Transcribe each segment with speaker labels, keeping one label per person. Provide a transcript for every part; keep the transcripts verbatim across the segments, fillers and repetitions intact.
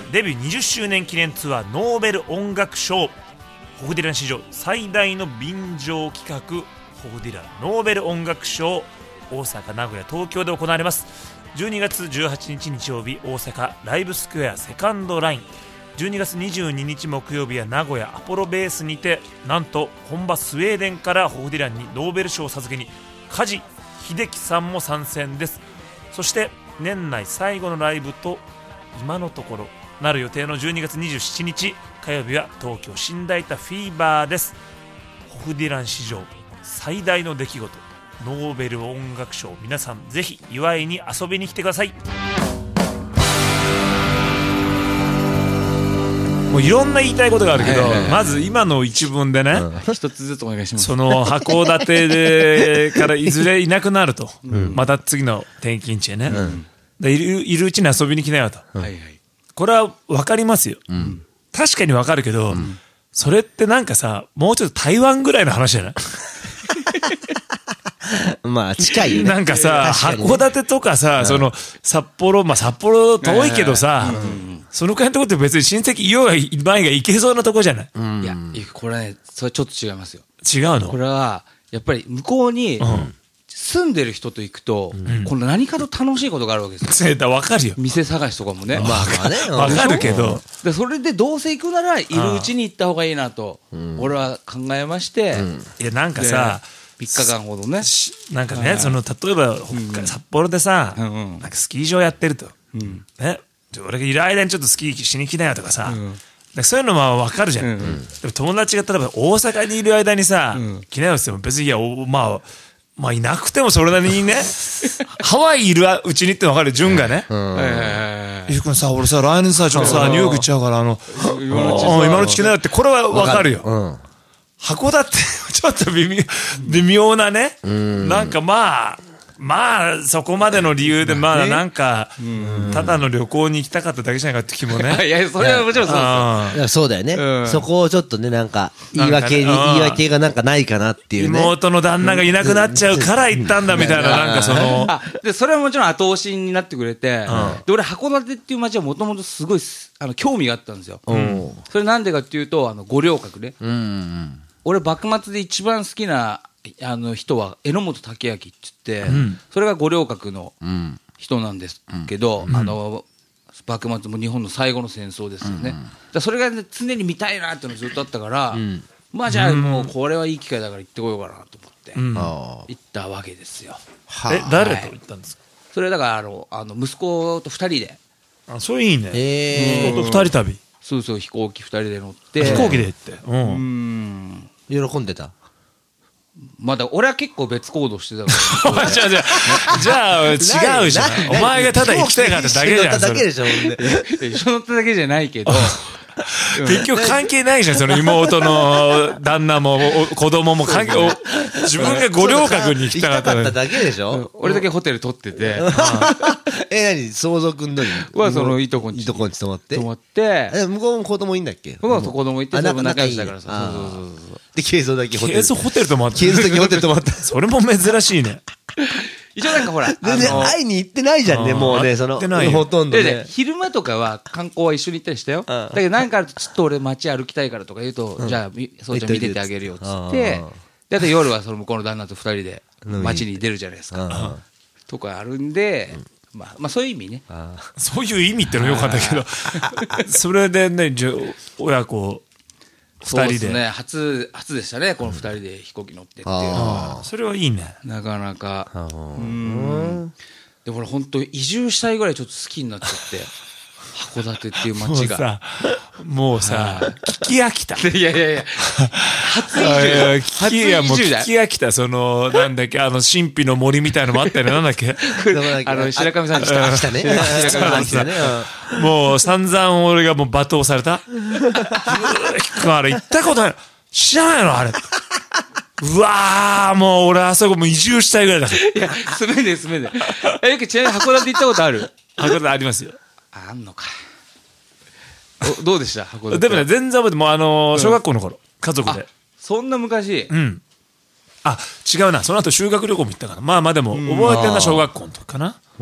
Speaker 1: デビューにじゅっしゅうねん記念ツアーノーベル音楽賞、ホフディラン史上最大の便乗企画、ホフディランノーベル音楽賞、大阪、名古屋、東京で行われます。じゅうにがつじゅうはちにち日曜日、大阪ライブスクエアセカンドライン、じゅうにがつにじゅうににち木曜日は名古屋アポロベースにて、なんと本場スウェーデンからホフディランにノーベル賞を授けに梶秀樹さんも参戦です。そして年内最後のライブと今のところなる予定のじゅうにがつにじゅうしちにち火曜日は東京新大田フィーバーです。ホフディラン史上最大の出来事、ノーベル音楽賞、皆さんぜひ祝いに遊びに来てください。もういろんな言いたいことがあるけど、はいはいはい、まず今の一文でね、
Speaker 2: うん、一つずつお願いします。
Speaker 1: その函館でからいずれいなくなると、うん、また次の転勤地へね、うん、でいる、いるうちに遊びに来なよと、うん、これは分かりますよ、うん、確かに分かるけど、うん、それってなんかさ、もうちょっと台湾ぐらいの話じゃない？
Speaker 3: まあ近いよね。
Speaker 1: なんかさ、函館とかさ、うん、その札幌、まあ札幌遠いけどさ、うん、そのくらいのとこって別に親戚いようがいまいが行けそうなとこじゃない？
Speaker 2: うん、いや、これね、それちょっと違いますよ。
Speaker 1: 違うの？
Speaker 2: これはやっぱり向こうに住んでる人と行くと、うん、この何かと楽しいことがあるわけですよ。
Speaker 1: わかるよ。
Speaker 2: 店探しとかもね。
Speaker 1: まあまあね。わかるけど。
Speaker 2: でそれでどうせ行くならいるうちに行った方がいいなと、俺は考えまして。うん、
Speaker 1: いやなんかさ。
Speaker 2: みっかかんほどね。
Speaker 1: なんかね、その例えば、うん、札幌でさ、うんうん、なんかスキー場やってると、うん、ね、俺がいる間にちょっとスキーしに来なよとかさ、うん、そういうのは分かるじゃん、うんうん、でも友達が例えば大阪にいる間にさ、うん、来なよって言っても別にいや、まあまあいなくてもそれなりにねハワイいるうちにって分かる、潤がね、ゆうくんさ、俺さ来年さちょっとさニューヨーク行っちゃうから、あの今のうち来なよって、これは分かるよ。うん、函館ちょっと微妙、微妙なね、なんかまあまあそこまでの理由でまあなんかただの旅行に行きたかっただけじゃないかって気もね。
Speaker 2: いやそれはもちろんそうですよ。
Speaker 3: いやそうだよね、うん、そこをちょっとね、なんか言い訳に言い訳がなんかないかなっていうね。
Speaker 1: 妹の旦那がいなくなっちゃうから行ったんだみたいな、なんかその
Speaker 2: あでそれはもちろん後押しになってくれて、うん、で俺函館っていう街はもともとすごいあの興味があったんですよ。うん、それなんでかっていうと、あの五稜郭ね。うんうん、俺幕末で一番好きなあの人は榎本武明って言って、うん、それが五稜郭の人なんですけど、うん、あの幕末も日本の最後の戦争ですよね、うん、だそれが、ね、常に見たいなっていうのがずっとあったから、うん、まあじゃあもうこれはいい機会だから行ってこようかなと思って、うん、行ったわけですよ。
Speaker 1: え誰と行ったんですか？
Speaker 2: それだからあのあの息子とふたりで。
Speaker 1: あ、それいいね、えー、息子とふたり旅。
Speaker 2: そうそう、飛行機ふたりで乗って。
Speaker 1: 飛行機で行って、
Speaker 3: うん、喜んでた？
Speaker 2: まだ俺は結構別行動してたから
Speaker 1: じゃあじゃあじゃあ違うじゃん。お前がただ行きたいかっただけじゃん。
Speaker 3: だけでしょ。
Speaker 2: 一緒乗っただけじゃないけど
Speaker 1: 結局関係ないじゃん、その妹の旦那も子供も関係、自分が五稜郭に行きたかった
Speaker 3: 行きたかっただけでしょ。
Speaker 2: 俺だけホテル取ってて
Speaker 3: え、何相続のに
Speaker 2: はそのいとこに
Speaker 3: いとこに泊まって
Speaker 2: 泊まって
Speaker 3: え、向こうも子供いいんだっけ？
Speaker 2: 向こうも子供いて、それも仲良しだからさ。そうそうそうそう。
Speaker 3: でケイソだけホテル、
Speaker 1: ケイソホテル泊まった。
Speaker 3: ケイソだけホテル泊まった。
Speaker 1: それも珍しいね。
Speaker 2: 一応なんかほら
Speaker 3: 全然会いに行ってないじゃんね、もうね、そのほとんどね。
Speaker 2: 昼間とかは観光は一緒に行ったりしたよ。だけどなんかちょっと俺街歩きたいからとか言うと、じゃあそうちゃん見ててあげるよっつって、であと夜はその向こうの旦那と二人で街に出るじゃないですかとかあるんで、まあまあそういう意味ね。
Speaker 1: そういう意味ってのよかったけど、それでね、親子
Speaker 2: そうですね、初初でしたね、この二人で飛行機乗ってっていうのは。
Speaker 1: それはいいね。
Speaker 2: なかなか。うん。でも俺本当移住したいぐらいちょっと好きになっちゃって、函館っていう街が。
Speaker 1: もうさ、聞き飽きた。
Speaker 2: いやいやいや。初移住。
Speaker 1: 初移住だ。もう聞き飽きた。そのなんだっけ、あの神秘の森みたいのもあったよね。なんだっけ。
Speaker 2: あの白神さんにした。
Speaker 3: ね。
Speaker 2: 白神さんね。
Speaker 1: もう散々俺がもう罵倒された。あれ行ったことない。知らないのあれ。うわー、もう俺あそこもう移住したいぐらいだから。
Speaker 2: いや、住めんで住めんで。え、よくちなみに函館行ったことある？
Speaker 1: 函館ありますよ。
Speaker 2: あんのか。どうでした函館？
Speaker 1: でもね、全然覚えて、もうあのー、小学校の頃、うん、家族で。
Speaker 2: そんな昔？
Speaker 1: うん。あ、違うな。その後修学旅行も行ったから。まあまあでも、覚えてるのは小学校の時かな。
Speaker 3: うん。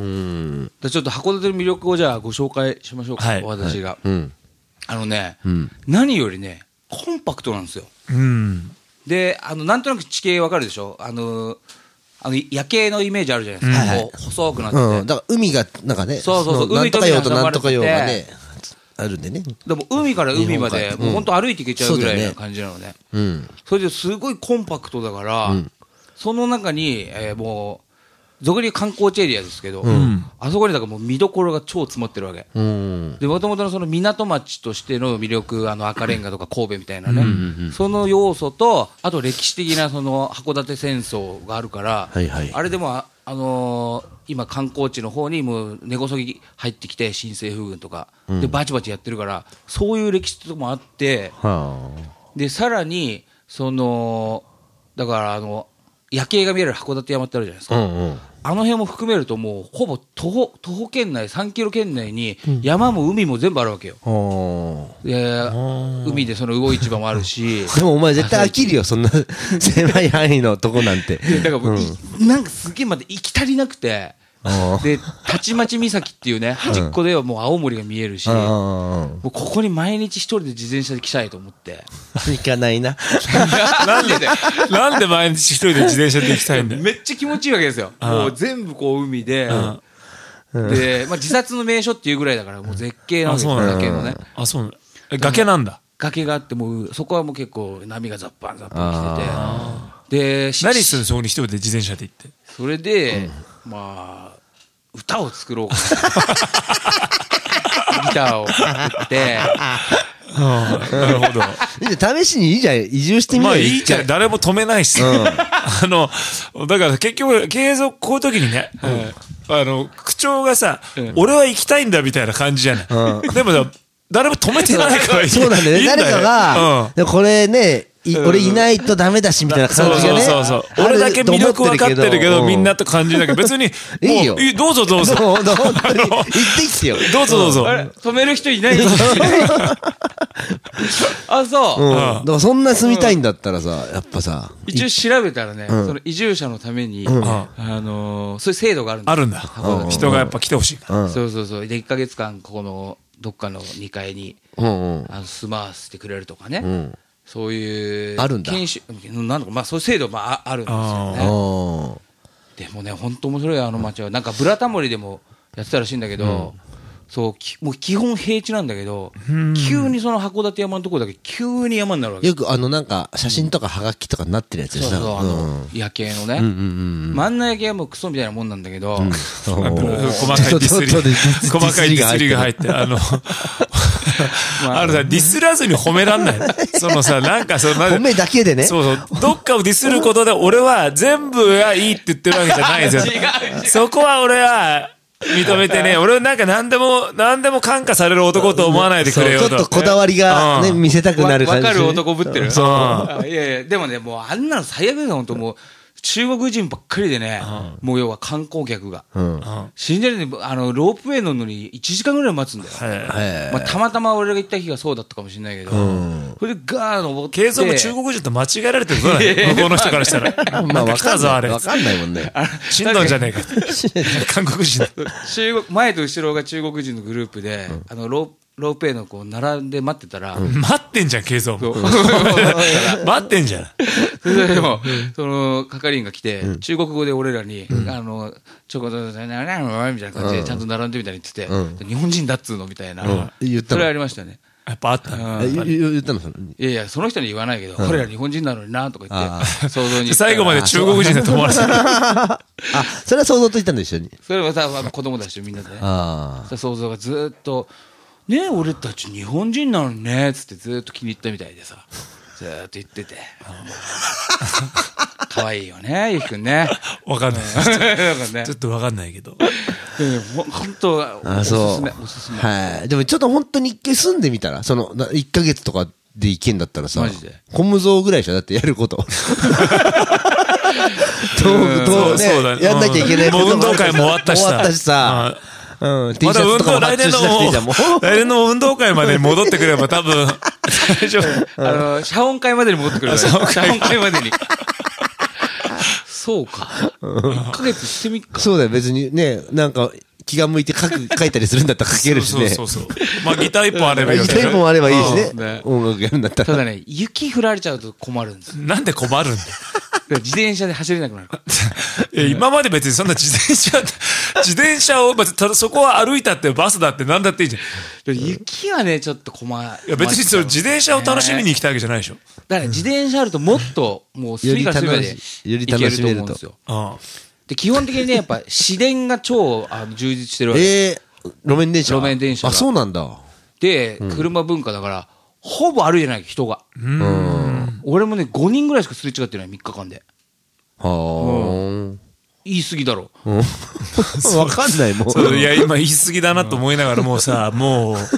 Speaker 2: でちょっと函館の魅力をじゃあご紹介しましょうか、
Speaker 1: はい、
Speaker 2: 私が、
Speaker 3: うん。
Speaker 2: あのね、
Speaker 3: うん、
Speaker 2: 何よりね、コンパクトなんですよ。
Speaker 1: うん。
Speaker 2: で、あの、なんとなく地形わかるでしょ？あの、あの夜景のイメージあるじゃないですか。
Speaker 3: うん、
Speaker 2: こう細くなってて、
Speaker 3: うん。だから海が、なんかね、
Speaker 2: そうそうそう、
Speaker 3: 海と海となんとか用がね、あるんでね。
Speaker 2: でも海から海まで、もう本当歩いていけちゃうぐらいな感じなのね。
Speaker 3: うん。
Speaker 2: それですごいコンパクトだから、うん、その中に、えー、もう、俗に言う観光地エリアですけど、うん、あそこにだからもう見どころが超詰まってるわけ。うん、で、もともとのその港町としての魅力、あの赤レンガとか神戸みたいなね、うんうんうん、その要素と、あと歴史的なその函館戦争があるから、はいはい、あれでも、あ、あのー、今観光地の方にもう根こそぎ入ってきて、新政府軍とか、うん、で、バチバチやってるから、そういう歴史とかもあって、はあ、で、さらに、その、だからあの、夜景が見える函館山ってあるじゃないですか、うんうん、あの辺も含めるともうほぼ徒歩、徒歩圏内さんキロ圏内に山も海も全部あるわけよ、うん、で海でその魚市場もあるし
Speaker 3: でもお前絶対飽きるよそんな狭い範囲のとこなんて
Speaker 2: だからもう、うん、なんかすげえまで行き足りなくてで、たちまち岬っていうね、端っこではもう青森が見えるし、うん、もうここに毎日一人で自転車で来たいと思って。
Speaker 3: 行かないな。
Speaker 1: なんで、なんで毎日一人で自転車で行きたいんだよ。
Speaker 2: めっちゃ気持ちいいわけですよ。もう全部こう海で、で、まあ自殺の名所っていうぐらいだから、もう絶景なんですよ、崖のね。
Speaker 1: あ、そうなんだ。崖なんだ。
Speaker 2: 崖があって、もう、そこはもう結構波がザッパンザッパン来てて、で、
Speaker 1: 何するのそこに一人で自転車で行って。
Speaker 2: それで、まあ、歌を作ろうかギターを作って、
Speaker 1: なるほ
Speaker 3: ど。試しにいいじゃん、移住してみる。
Speaker 1: まあいいじゃん、誰も止めないし、うん、あのだから結局継続こういう時にね、うん、あの口調がさ、うん、俺は行きたいんだみたいな感じじゃない、うん、でもさ誰も止めてないからいい。
Speaker 3: そうなんだよね。誰かが、うん、これね。俺いないとダメだしみたいな感じがね。
Speaker 1: そうそうそう。俺だけ魅力分かってるけど、みんなって感じだけど、別に、
Speaker 3: いいよ。
Speaker 1: どうぞどうぞ。
Speaker 3: 本当に。行ってきてよ。
Speaker 1: どうぞどうぞ。
Speaker 2: 止める人いないあ、そう。
Speaker 3: だからそんな住みたいんだったらさ、やっぱさ。
Speaker 2: 一応調べたらね、その移住者のために、あの、そういう制度があるんだ。
Speaker 1: あるんだ。人がやっぱ来てほしいから。
Speaker 2: そうそうそう。で、いっかげつかん、ここの、どっかのにかいに、住まわせてくれるとかね。そういう
Speaker 3: あるんだ
Speaker 2: 研修なんとかまあそういう制度もああるんですよね。でもね本当面白いあの町はなんかブラタモリでもやってたらしいんだけど、うん、そうきもう基本平地なんだけど急にその函館山のところだけ急に山になるわけ。
Speaker 3: よくあのなんか写真とかハガキとかになってるやつでしょ。
Speaker 2: そうそうあの夜景のね、うんうんうん、真ん中夜景はもうクソみたいなもんなんだけど、うん、
Speaker 1: 細かいディスり細かいディスりが入ってあのあのさ、ディスらずに褒めらんない。そのさ、なんかその、
Speaker 3: 褒めだけでね。
Speaker 1: そうそう。どっかをディスることで、俺は全部がいいって言ってるわけじゃないですよ。違う。そこは俺は、認めてね、俺はなんか何でも、何でも感化される男と思わないでくれよと。
Speaker 3: ちょっとこだわりがね、見せたくなる感じ。
Speaker 2: わかる男ぶってる。そう。いやいや、でもね、もうあんなの最悪だよ、ほんともう。中国人ばっかりでね、うん、もう要は観光客が、うん、死んでるね、あのロープウェイ乗るのにいちじかんぐらい待つんだよ、まあ、たまたま俺が行った日がそうだったかもしれないけど、うん、それでガーッ登って、
Speaker 1: 継続中国人と間違えられてるからね、向こうの人からしたら、
Speaker 3: まあ分かんない、分かんないもんね、
Speaker 1: 死んだんじゃねえか、韓国人
Speaker 2: 中国、前と後ろが中国人のグループで、うん、あのロープロープウェイのこう並んで待ってたら、
Speaker 1: うん、待ってんじゃん、継続待ってんじゃん。
Speaker 2: それでも、その係員が来て、うん、中国語で俺らに、うん、あの、ちょこっと、みたいな感じで、ちゃんと並んでみたいに言ってて、うん、日本人だっつうのみたいな、うん、言ったのそれありましたね。
Speaker 1: やっぱあったの、
Speaker 3: うん、言ったのその
Speaker 2: いやいや、その人に言わないけど、俺ら日本人なのになとか言って、想像に。
Speaker 1: 最後まで中国人だと思われてた。
Speaker 3: あ、それは想像と言ったんで一緒に。
Speaker 2: それはさ、子供たちとみんなでね。あ想像がずっと、ねえ、俺たち日本人なのにね、つってずっと気に入ったみたいでさ、ずーっと言ってて。可愛いよね、ゆきくんね。
Speaker 1: わかんない。ちょっとわかんないけど。
Speaker 2: 本当、おすすめ、おすすめ。
Speaker 3: はい。でもちょっと本当に一回住んでみたら、その、いっかげつとかで行けんだったらさ、
Speaker 2: マジで。
Speaker 3: コムゾーぐらいでしょ、だってやること。どう、どうね、やんなきゃいけないこと
Speaker 1: も運動会も終わったしさ。
Speaker 3: 終わったしさ。うん、
Speaker 1: まだ運動、来年の、来年の運動会までに戻ってくれば多分、大丈夫。
Speaker 2: あの、謝恩会までに戻ってくる。謝恩会までに。 そうか。いっかげつしてみっか。
Speaker 3: そうだよ、別にね、なんか、気が向いて書く、書いたりするんだったら書けるしね。
Speaker 1: そうそうそうそう。まあギター一本あればいいよね。
Speaker 3: ギター一本あればいいし
Speaker 2: うん
Speaker 3: ね
Speaker 2: ね。
Speaker 3: 音楽やるんだったら。
Speaker 2: ただね、雪降られちゃうと困るんですよ。
Speaker 1: なんで困るんだよ。
Speaker 2: 自転車で走れなくなるから。
Speaker 1: いや今まで別にそんな自転車、自転車を、まずただそこは歩いたってバスだってなんだっていいじゃん。
Speaker 2: 雪はね、ちょっと困る。
Speaker 1: いや別にそれ自転車を楽しみに行きたいわけじゃないでしょ。
Speaker 2: だから自転車あるともっと、もう隅から隅まで
Speaker 3: より楽しめると
Speaker 2: 行けると思うんですよ。
Speaker 1: ああ
Speaker 2: で、基本的にね、やっぱ市電が超あの充実してるわけ。
Speaker 3: えー、路面電車
Speaker 2: 路面電車が
Speaker 3: あ、そうなんだ。
Speaker 2: で、車文化だから、ほぼ歩いてない人が。
Speaker 3: うん。
Speaker 2: 俺もね、ごにんぐらいしかすれ違ってない、みっかかんで。
Speaker 3: はー。
Speaker 2: 言い過ぎだろ。
Speaker 3: うん。わかんない、もう。
Speaker 1: そういや、今言い過ぎだなと思いながらもうさ、もう、も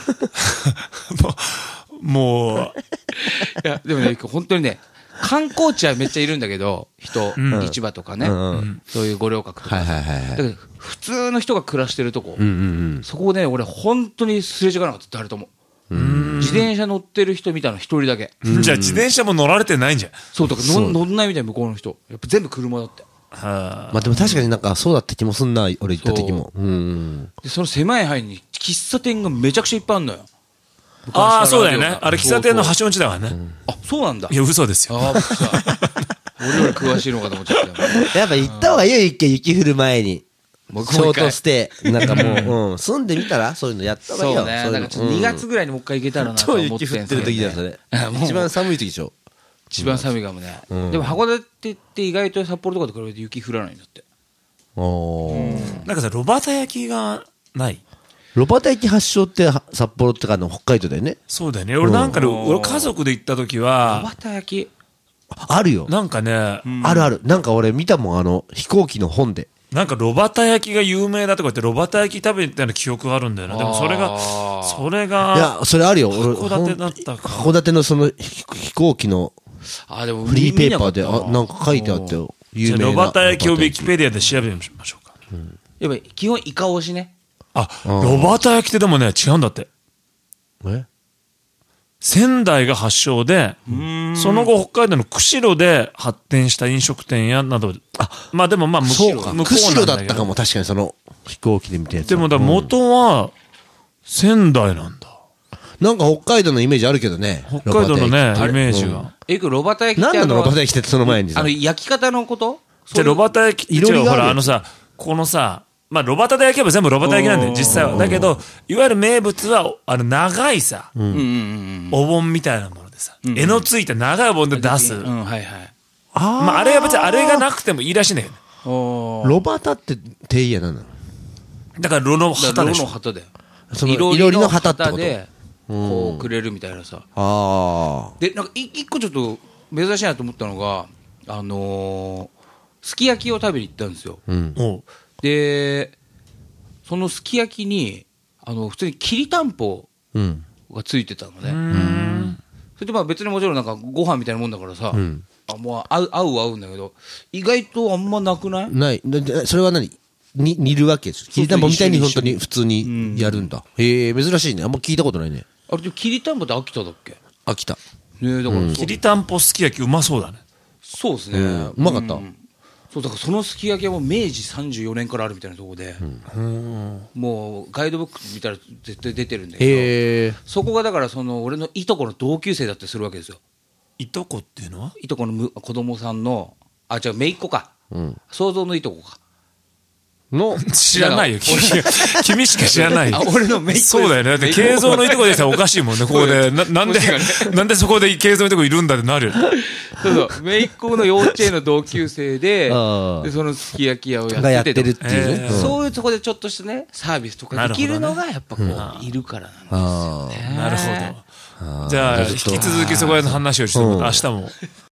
Speaker 1: う、もう、
Speaker 2: いや、でもね、本当にね、観光地はめっちゃいるんだけど、人、
Speaker 1: ん
Speaker 2: 市場とかね、
Speaker 3: うんうん
Speaker 2: そういう五稜郭とか。
Speaker 3: はいはいはいはい。
Speaker 2: だけど、普通の人が暮らしてるとこ、
Speaker 3: うんうん
Speaker 2: そこをね、俺本当にすれ違わなかった、誰とも。自転車乗ってる人見たの一人だけ。
Speaker 1: じゃあ自転車も乗られてないんじゃん。
Speaker 2: そう、だから乗乗んないみたい、向こうの人。やっぱ全部車だって。
Speaker 1: は
Speaker 3: まあでも確かになんかそうだった気もすんな、俺行った時も。うん。
Speaker 2: で、その狭い範囲に喫茶店がめちゃくちゃいっぱいあるのよ。
Speaker 1: あ、ああ、そうだよね。あれ喫茶店の
Speaker 2: 橋。
Speaker 1: 橋の地だからね。
Speaker 2: あ、そうなんだ。
Speaker 1: いや、嘘ですよ。
Speaker 2: ああ、僕さ、俺より詳しいのかと思っちゃったよ。
Speaker 3: やっぱ行った方がいいよ、一回雪降る前に。
Speaker 2: もう
Speaker 3: ショートステイ。なんかもう、うん。住んでみたらそういうのやった方がいいよ。
Speaker 2: そうね。
Speaker 3: いうの
Speaker 2: なんかちょっとにがつぐらいにもう一回行けたらなと
Speaker 3: 超
Speaker 2: 思って
Speaker 3: 雪降ってる時だよ、それ。
Speaker 2: もう
Speaker 3: 一番寒い時でしょ。
Speaker 2: 一番寒いかもね。
Speaker 3: うん
Speaker 2: でも函館って意外と札幌とかと比べて雪降らないんだって。
Speaker 3: おー。
Speaker 1: なんかさ、炉端焼きがない。
Speaker 3: ロバタ駅発祥っては札幌ってかあの北海道だよね。
Speaker 1: そうだよね。俺なんかで、俺家族で行った時は、
Speaker 2: バタ焼き。
Speaker 3: あるよ。
Speaker 1: なんかね、
Speaker 3: あるある。なんか俺見たもん、あの、飛行機の本で。
Speaker 1: なんか炉端焼きが有名だとか言って、炉端焼き食べたような記憶があるんだよな。でもそれが、
Speaker 2: あー
Speaker 1: それ
Speaker 3: い
Speaker 1: が、
Speaker 3: や、それあるよ。俺、
Speaker 1: 函館だったか
Speaker 3: ほん函館のその飛飛行機の
Speaker 2: あ、でも
Speaker 3: フリーペーパーで、
Speaker 2: 見なかった
Speaker 3: あ、なんか書いてあったよ。
Speaker 1: じゃあ
Speaker 3: 有名な。
Speaker 1: 炉端焼きをウィキペディアで調べましょうか。
Speaker 2: やっぱり基本イカ推しね。
Speaker 1: あ、炉端焼きってでもね、違うんだって。
Speaker 3: え
Speaker 1: 仙台が発祥で、その後北海道の釧路で発展した飲食店やなど、あ、まあでもまあ向こ
Speaker 3: そうか。
Speaker 1: う向こう
Speaker 3: 釧路だ
Speaker 1: なんだけど。
Speaker 3: ったかも、確かにその飛行機で見たやつ。
Speaker 1: でもだから元は仙台なんだ。
Speaker 3: なんか北海道のイメージあるけどね。
Speaker 1: 北海道のね、イ
Speaker 3: ロバタ駅
Speaker 1: メージが。
Speaker 2: え、これロバタ焼き
Speaker 3: なんなの
Speaker 2: ってあの、
Speaker 3: ロバタ駅ってその前にさ
Speaker 2: あの、。焼き方のこと
Speaker 1: じゃあ炉端焼きって違う、ほ
Speaker 3: いろりがある
Speaker 1: らあのさ、このさ、まあ炉端で焼けば全部炉端焼きなんだよ、実際は。だけど、いわゆる名物は、あの長いさ、
Speaker 2: うんうんうん
Speaker 1: お盆みたいなものでさ、柄のついた長いお盆で出す。
Speaker 2: うん。うん、はいはい。
Speaker 3: あ
Speaker 1: まああれは別にあれがなくてもいいらしいんだけど。
Speaker 2: おー
Speaker 3: ロバタって定義は何なの
Speaker 1: だから炉の
Speaker 2: だからロ
Speaker 1: 旗でしょ。
Speaker 2: の旗だよ。
Speaker 3: その
Speaker 2: いろ
Speaker 3: いろりの旗ってこと
Speaker 2: で、こうくれるみたいなさ。
Speaker 3: あ
Speaker 2: で、なんかい一個ちょっと珍しいなと思ったのが、あのー、すき焼きを食べに行ったんですよ。
Speaker 3: あ。うん。
Speaker 1: おう
Speaker 2: で、そのすき焼きに、あの、普通にきりたんぽ
Speaker 3: うん。
Speaker 2: がついてたのね。それでまあ別にもちろんなんかご飯みたいなもんだからさ、
Speaker 3: ん
Speaker 2: あもう合う合うは合うんだけど、意外とあんまなくない？
Speaker 3: ない。ででそれは何に、煮るわけです。きりたんぽみたいに本当に普通にやるんだ。へえ、珍しいね。あんま聞いたことないね。
Speaker 2: あれできりたんぽって秋田だっけ？
Speaker 3: 秋田。
Speaker 2: ねえ、だからそう、
Speaker 1: きりたんぽすき焼きうまそうだね。
Speaker 2: そうですね、
Speaker 3: うんうまかった
Speaker 2: んそうだからそのすき焼きはもう明治さんじゅうよねんからあるみたいなところで、もうガイドブック見たら絶対出てるんだけど、
Speaker 3: へえ。
Speaker 2: そこがだからその俺のいとこの同級生だったりするわけですよ。
Speaker 1: いとこっていうのはい
Speaker 2: とこのむ子供さんの、あ、違う、姪っ子か。
Speaker 3: うん。
Speaker 2: 想像のいとこか。
Speaker 3: の、
Speaker 1: 知らないよ。君君しか知らないよ
Speaker 2: あ、。俺の姪っ子。
Speaker 1: そうだよね。だって、慶三のいとこでしたらおかしいもんね、ここで。な、なんで、なんでそこで慶三のいとこいるんだってなるよ。
Speaker 2: そうそう。姪っ子の幼稚園の同級生で、
Speaker 3: ああ
Speaker 2: で、そのすき焼き屋をやってて。
Speaker 3: がやってるっていうね。
Speaker 1: えー
Speaker 3: うん
Speaker 2: そういうとこでちょっとしたね、サービスとかできるのがやっぱこう、いるからなんですよ
Speaker 3: あ
Speaker 2: ね。
Speaker 1: なるほど。じゃあ、引き続きそこら辺の話をちょっと、明日も。